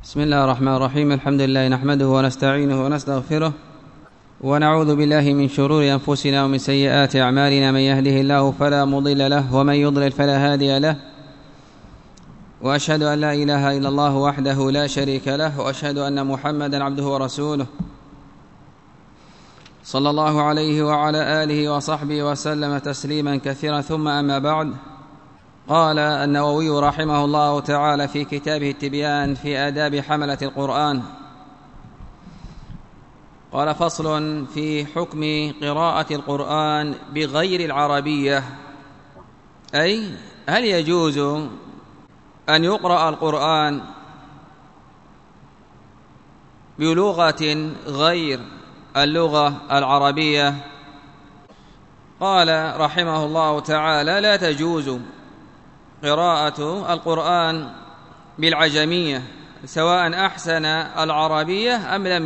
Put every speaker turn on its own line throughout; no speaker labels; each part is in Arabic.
بسم الله الرحمن الرحيم. الحمد لله نحمده ونستعينه ونستغفره ونعوذ بالله من شرور أنفسنا ومن سيئات أعمالنا. من يهده الله فلا مضل له ومن يضلل فلا هادي له، وأشهد أن لا إله إلا الله وحده لا شريك له، وأشهد أن محمدا عبده ورسوله صلى الله عليه وعلى آله وصحبه وسلم تسليما كثيرا. ثم أما بعد، قال النووي رحمه الله تعالى في كتابه التبيان في آداب حملة القرآن، قال: فصل في حكم قراءة القرآن بغير العربية، أي هل يجوز أن يقرأ القرآن بلغة غير اللغة العربية؟ قال رحمه الله تعالى: لا تجوز قراءة القرآن بالعجمية سواء أحسن العربية أم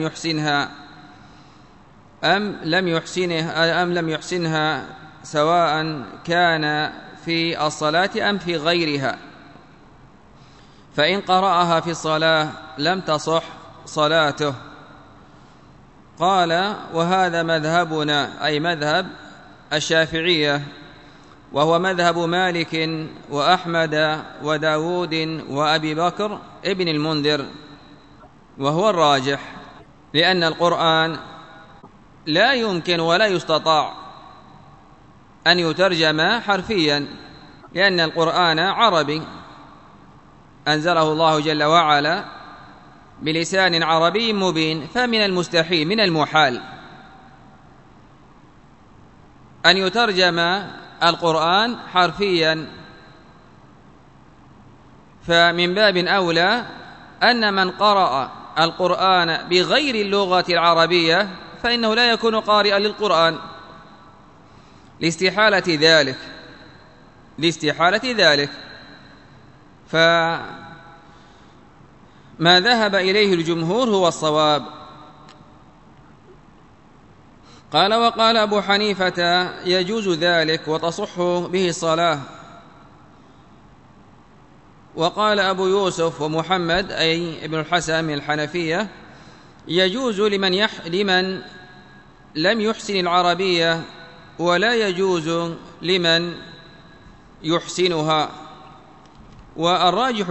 لم يحسنها سواء كان في الصلاة أم في غيرها، فإن قرأها في الصلاة لم تصح صلاته. قال: وهذا مذهبنا، أي مذهب الشافعية، وهو مذهب مالك وأحمد وداود وأبي بكر ابن المنذر، وهو الراجح، لأن القرآن لا يمكن ولا يستطاع أن يترجم حرفيا، لأن القرآن عربي أنزله الله جل وعلا بلسان عربي مبين، فمن المستحيل من المحال أن يترجم القرآن حرفيا، فمن باب أولى أن من قرأ القرآن بغير اللغة العربية فإنه لا يكون قارئا للقرآن لاستحالة ذلك. فما ذهب إليه الجمهور هو الصواب. قال: وقال أبو حنيفة: يجوز ذلك وتصح به الصلاة. وقال أبو يوسف ومحمد، أي ابن الحسن من الحنفية: يجوز لمن لم يحسن العربية، ولا يجوز لمن يحسنها. والراجح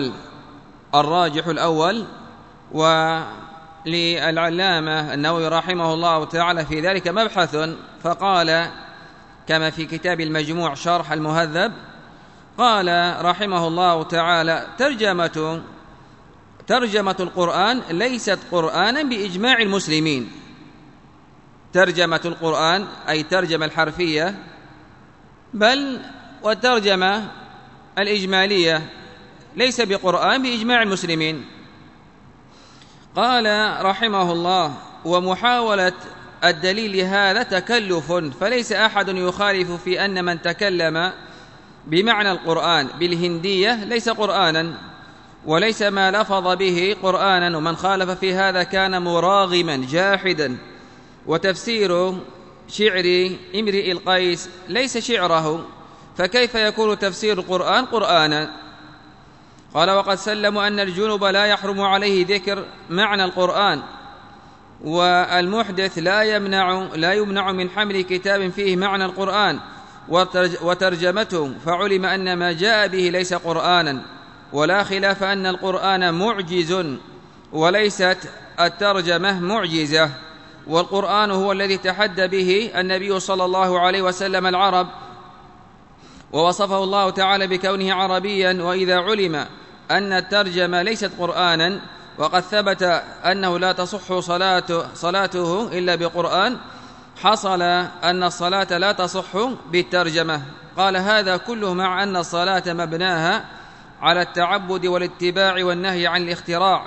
الأول، وللعلامة النووي رحمه الله تعالى في ذلك مبحث، فقال كما في كتاب المجموع شرح المهذب، قال رحمه الله تعالى: ترجمة القرآن ليست قرآنا بإجماع المسلمين. ترجمة القرآن أي ترجمة الحرفية، بل والترجمة الإجمالية ليس بقرآن بإجماع المسلمين. قال رحمه الله: ومحاولة الدليل هذا تكلف، فليس أحد يخالف في أن من تكلم بمعنى القرآن بالهندية ليس قرآنا، وليس ما لفظ به قرآنا، ومن خالف في هذا كان مراغما جاحدا. وتفسير شعر امرئ القيس ليس شعره، فكيف يكون تفسير القرآن قرآنا؟ قال: وقد سلموا أن الجنب لا يحرم عليه ذكر معنى القرآن، والمحدث لا يمنع من حمل كتاب فيه معنى القرآن وترجمته، فعلم أن ما جاء به ليس قرآنا، ولا خلاف أن القرآن معجز وليست الترجمة معجزة. والقرآن هو الذي تحدى به النبي صلى الله عليه وسلم العرب، ووصفه الله تعالى بكونه عربيا. وإذا علم أن الترجمة ليست قرآنا، وقد ثبت أنه لا تصح صلاته إلا بقرآن، حصل أن الصلاة لا تصح بالترجمة. قال: هذا كله مع أن الصلاة مبناها على التعبد والاتباع والنهي عن الاختراع،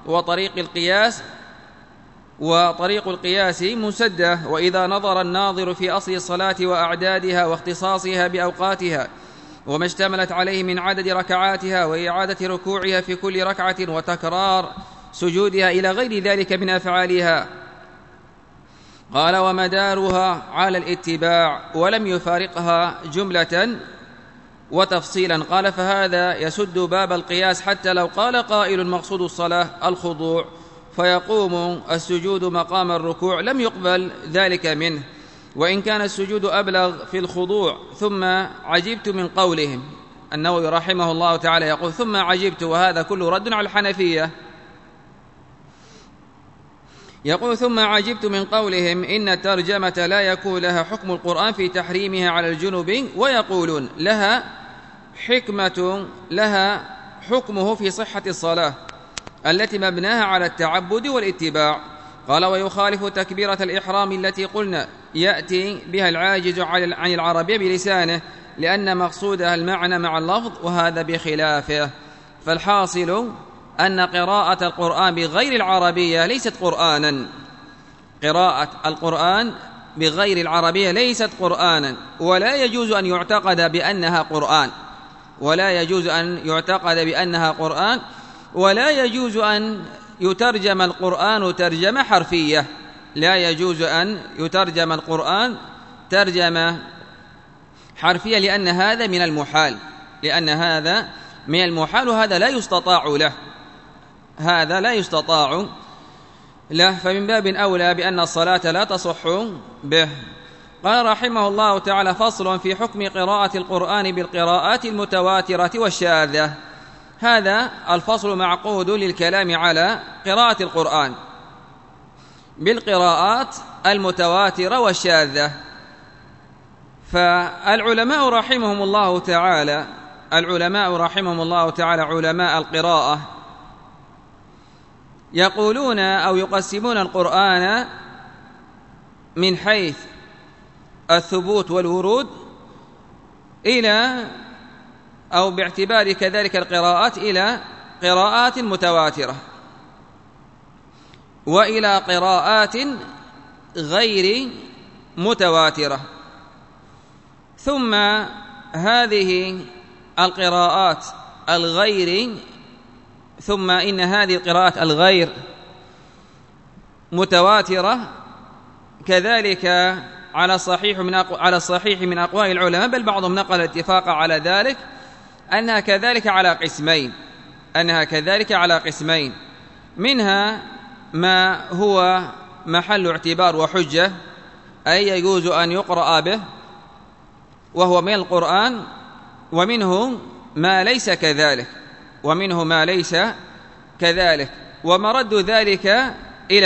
وطريق القياس مسدة. وإذا نظر الناظر في أصل الصلاة وأعدادها واختصاصها بأوقاتها وما اشتملت عليه من عدد ركعاتها وإعادة ركوعها في كل ركعة وتكرار سجودها إلى غير ذلك من أفعالها، قال: ومدارها على الاتباع ولم يفارقها جملة وتفصيلا. قال: فهذا يسد باب القياس، حتى لو قال قائل مقصود الصلاة الخضوع فيقوم السجود مقام الركوع لم يقبل ذلك منه، وإن كان السجود أبلغ في الخضوع. ثم عجبت من قولهم، النووي رحمه الله تعالى يقول: ثم عجبت، وهذا كله رد على الحنفية. يقول: ثم عجبت من قولهم إن الترجمة لا يكون لها حكم القرآن في تحريمها على الجنب، ويقولون لها حكمة، لها حكمه في صحة الصلاة التي مبناها على التعبد والاتباع. قال: ويخالف تكبيرة الإحرام التي قلنا يأتي بها العاجز عن العربية بلسانه، لأن مقصودها المعنى مع اللفظ، وهذا بخلافه. فالحاصل أن قراءة القرآن بغير العربية ليست قرآنا. قراءة القرآن بغير العربية ليست قرآنا، ولا يجوز أن يعتقد بأنها قرآن، ولا يجوز أن يعتقد بأنها قرآن، ولا يجوز أن يترجم القرآن ترجمة حرفية. لا يجوز أن يترجم القرآن ترجمة حرفية، لأن هذا من المحال، لأن هذا من المحال، وهذا لا يستطاع له، هذا لا يستطاع له، فمن باب أولى بأن الصلاة لا تصح به. قال رحمه الله تعالى: فصل في حكم قراءة القرآن بالقراءات المتواترة والشاذة. هذا الفصل معقود للكلام على قراءة القرآن بالقراءات المتواترة والشاذة. فالعلماء رحمهم الله تعالى، علماء القراءة يقولون أو يقسمون القرآن من حيث الثبوت والورود إلى، أو باعتبار كذلك القراءات، إلى قراءات متواترة وإلى قراءات غير متواترة. ثم هذه القراءات الغير، ثم إن هذه القراءات الغير متواترة كذلك على الصحيح من أقوال العلماء، بل بعضهم نقل الاتفاق على ذلك، أنها كذلك على قسمين. منها ما هو محل اعتبار وحجة، أي يجوز أن يقرأ به وهو من القرآن، ومنه ما ليس كذلك، ومرد ذلك إلى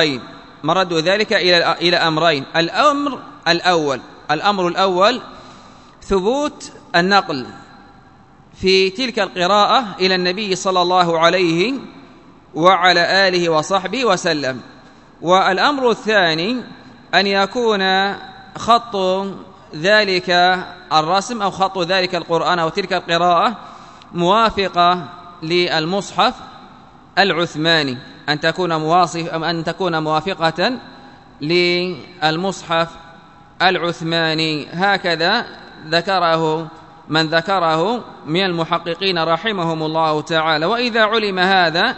أمرين. الأمر الأول ثبوت النقل في تلك القراءة إلى النبي صلى الله عليه وعلى آله وصحبه وسلم. والأمر الثاني أن يكون خط ذلك الرسم أو خط ذلك القرآن أو تلك القراءة موافقة للمصحف العثماني، أن تكون موافقة للمصحف العثماني. هكذا ذكره من ذكره من المحققين رحمهم الله تعالى. وإذا علم هذا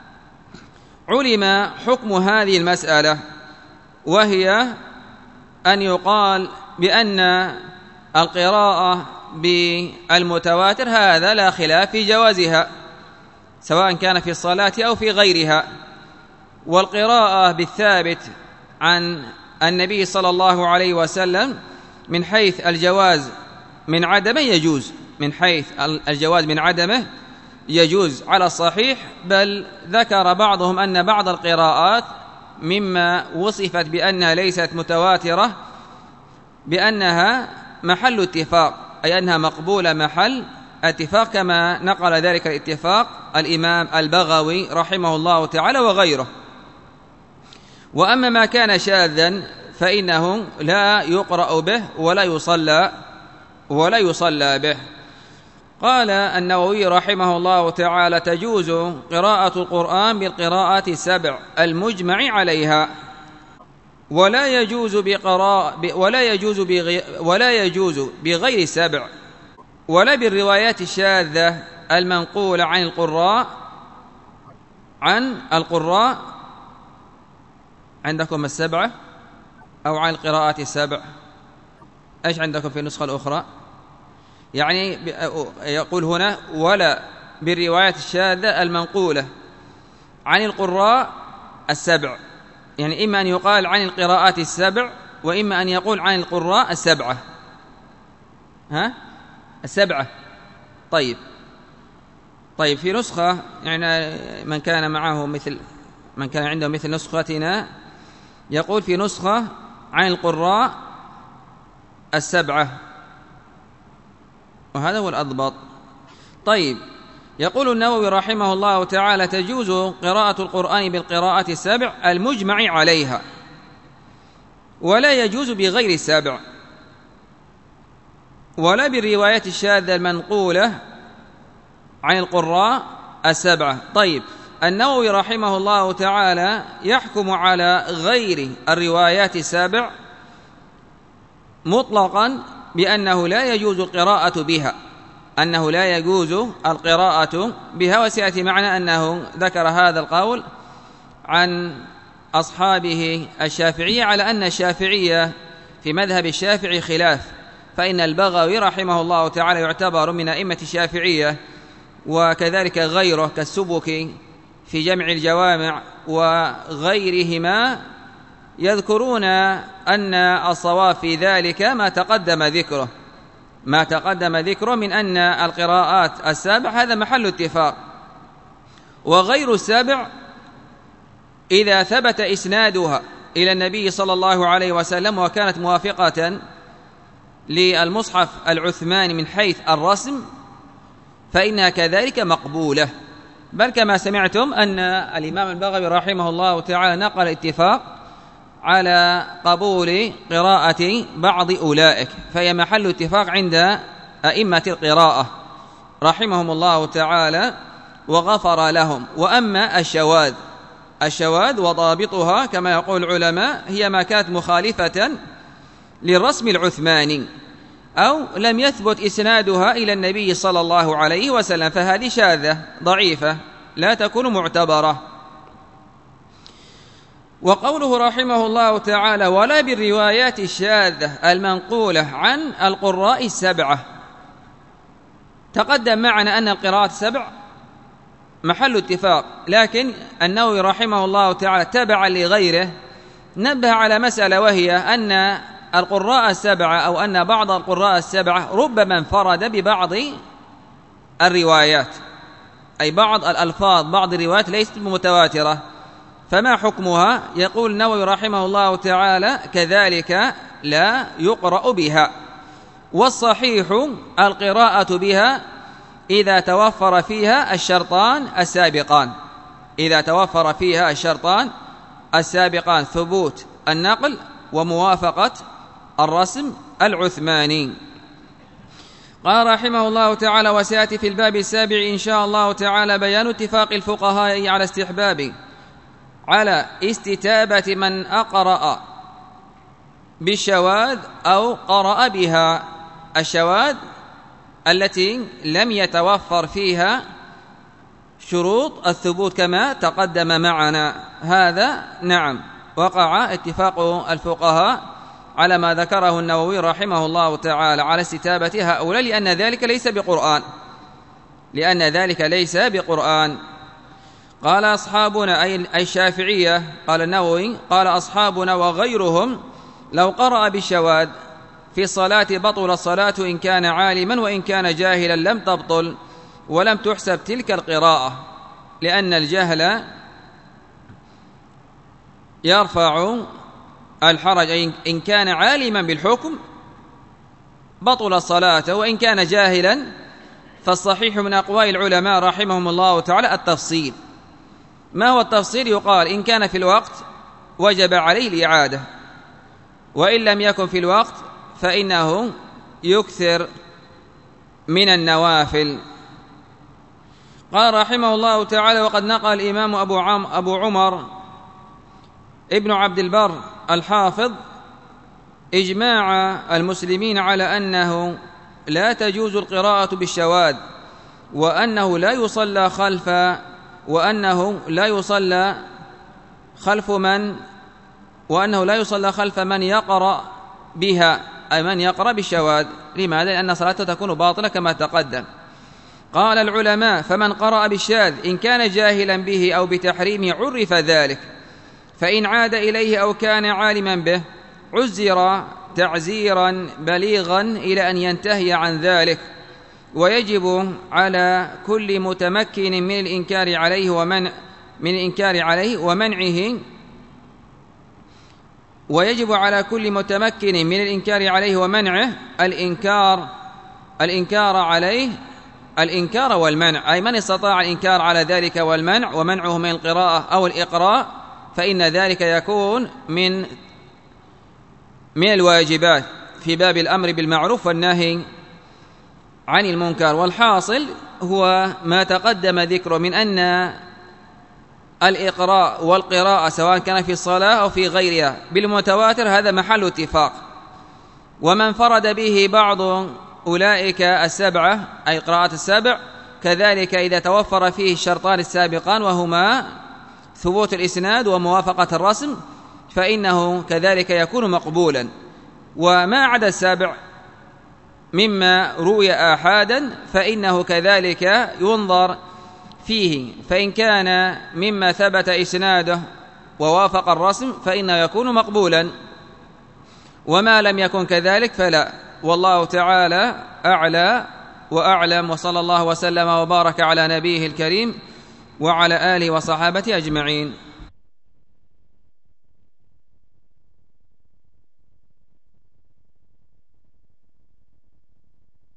علم حكم هذه المسألة، وهي أن يقال بأن القراءة بالمتواتر هذا لا خلاف في جوازها، سواء كان في الصلاة أو في غيرها. والقراءة بالثابت عن النبي صلى الله عليه وسلم من حيث الجواز من عدمه يجوز على الصحيح، بل ذكر بعضهم أن بعض القراءات مما وصفت بأنها ليست متواترة بأنها محل اتفاق، أي أنها مقبولة محل اتفاق، كما نقل ذلك الاتفاق الإمام البغوي رحمه الله تعالى وغيره. وأما ما كان شاذا فإنه لا يقرأ به ولا يصلى به. قال النووي رحمه الله تعالى: تجوز قراءة القرآن بالقراءات السبع المجمع عليها، ولا يجوز بغير السبع، ولا بالروايات الشاذة المنقولة عن القراء عندكم السبعة أو عن القراءات السبع؟ إيش عندكم في النسخة الأخرى؟ يعني يقول هنا ولا بالروايات الشاذة المنقولة عن القراء السبع، يعني إما أن يقال عن القراءات السبع، وإما أن يقول عن القراء السبعة. السبعة. طيب في نسخة، يعني من كان عنده مثل نسختنا يقول في نسخة عن القراء السبعة، وهذا هو الأضبط. طيب، يقول النووي رحمه الله تعالى: تجوز قراءة القرآن بالقراءات السبع المجمع عليها، ولا يجوز بغير السبع، ولا بالروايات الشاذة المنقولة عن القراء السبعة. طيب، النووي رحمه الله تعالى يحكم على غير الروايات السبع مطلقا بأنه لا يجوز القراءة بها، وسيأتي معنا أنه ذكر هذا القول عن أصحابه الشافعية، على أن الشافعية في مذهب الشافعي خلاف، فإن البغوي رحمه الله تعالى يعتبر من أئمة الشافعية، وكذلك غيره كالسبكي في جمع الجوامع وغيرهما يذكرون أن الصواب في ذلك ما تقدم ذكره من أن القراءات السبع هذا محل اتفاق، وغير السبع إذا ثبت إسنادها إلى النبي صلى الله عليه وسلم وكانت موافقة للمصحف العثماني من حيث الرسم فإنها كذلك مقبولة. بل كما سمعتم أن الإمام البغوي رحمه الله تعالى نقل اتفاق على قبول قراءة بعض أولئك، فهي محل اتفاق عند أئمة القراءة رحمهم الله تعالى وغفر لهم. وأما الشواذ وضابطها كما يقول العلماء هي ما كانت مخالفة للرسم العثماني أو لم يثبت إسنادها إلى النبي صلى الله عليه وسلم، فهذه شاذة ضعيفة لا تكون معتبرة. وقوله رحمه الله تعالى: ولا بالروايات الشاذة المنقولة عن القراء السبعة، تقدم معنا أن القراءات السبع محل اتفاق، لكن النووي رحمه الله تعالى تبعا لغيره نبه على مسألة، وهي أن القراء السبعة أو أن بعض القراء السبعة ربما انفرد ببعض الروايات، أي بعض الألفاظ بعض الروايات ليست متواترة، فما حكمها؟ يقول النووي رحمه الله تعالى: كذلك لا يقرأ بها، والصحيح القراءة بها إذا توفر فيها الشرطان السابقان ثبوت النقل وموافقة الرسم العثماني. قال رحمه الله تعالى: وسيأتي في الباب السابع إن شاء الله تعالى بيان اتفاق الفقهاء على استتابة من أقرأ بالشواذ أو قرأ بها، الشواذ التي لم يتوفر فيها شروط الثبوت كما تقدم معنا، هذا نعم وقع اتفاق الفقهاء على ما ذكره النووي رحمه الله تعالى على استتابة هؤلاء، لأن ذلك ليس بقرآن. قال أصحابنا أي الشافعية، قال النووي قال أصحابنا وغيرهم: لو قرأ بالشواذ في الصلاة بطل الصلاة إن كان عالما، وإن كان جاهلا لم تبطل ولم تحسب تلك القراءة، لأن الجهل يرفع الحرج، أي إن كان عالما بالحكم بطل الصلاة، وإن كان جاهلا فالصحيح من أقوال العلماء رحمهم الله تعالى التفصيل. ما هو التفصيل؟ يقال إن كان في الوقت وجب عليه الإعادة، وإن لم يكن في الوقت فإنه يكثر من النوافل. قال رحمه الله تعالى: وقد نقل الإمام أبو عمر ابن عبد البر الحافظ إجماع المسلمين على أنه لا تجوز القراءة بالشواذ، وأنه لا يصلى خلف من يقرأ بها، أي من يقرأ بالشواذ. لماذا؟ لأن صلاته تكون باطلة كما تقدم. قال العلماء: فمن قرأ بالشاذ إن كان جاهلا به أو بتحريمه عرف ذلك، فإن عاد إليه أو كان عالما به عزر تعزيرا بليغا إلى أن ينتهي عن ذلك. ويجب على كل متمكن من الإنكار عليه ومنعه الإنكار والمنع، أي من استطاع الإنكار على ذلك والمنع ومنعه من القراءة أو الإقراء فإن ذلك يكون من الواجبات في باب الأمر بالمعروف والنهي عن المنكر. والحاصل هو ما تقدم ذكره من أن الإقراء والقراءة سواء كان في الصلاة أو في غيرها بالمتواتر هذا محل اتفاق. ومن فرد به بعض أولئك السبعة أي قراءة السبع كذلك إذا توفر فيه الشرطان السابقان وهما ثبوت الإسناد وموافقة الرسم فإنه كذلك يكون مقبولا. وما عدا السابع مما روي آحادا فإنه كذلك ينظر فيه، فإن كان مما ثبت إسناده ووافق الرسم فإنه يكون مقبولا، وما لم يكن كذلك فلا. والله تعالى أعلى وأعلم، وصلى الله وسلم وبارك على نبيه الكريم وعلى آله وصحابته أجمعين.